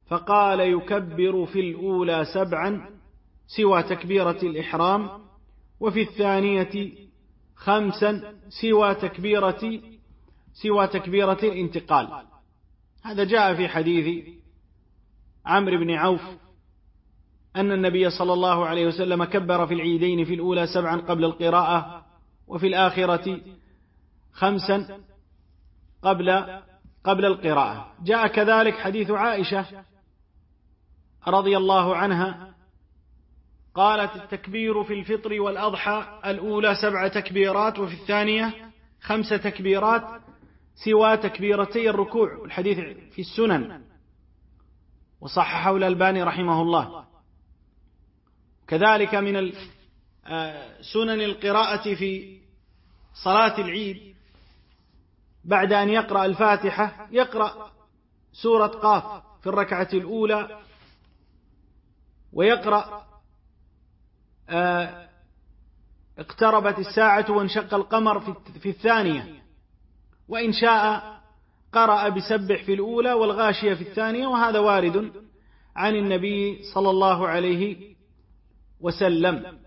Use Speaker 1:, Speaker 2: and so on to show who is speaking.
Speaker 1: فقال: يكبر في الأولى 7 سوى تكبيرة الإحرام، وفي الثانية 5 سوى تكبيرة الانتقال. هذا جاء في حديث عمرو بن عوف أن النبي صلى الله عليه وسلم كبر في العيدين في الأولى 7 قبل القراءة، وفي الآخرة 5 قبل القراءة. جاء كذلك حديث عائشة رضي الله عنها قالت: التكبير في الفطر والأضحى الأولى 7 تكبيرات، وفي الثانية 5 تكبيرات سوى تكبيرتي الركوع. والحديث في السنن وصححه الألباني رحمه الله. كذلك من سنن القراءة في صلاة العيد بعد أن يقرأ الفاتحة يقرأ سورة قاف في الركعة الأولى، ويقرأ اقتربت الساعة وانشق القمر في الثانية، وإن شاء قرأ بسبح في الأولى والغاشية في الثانية، وهذا وارد عن النبي صلى الله عليه وسلم.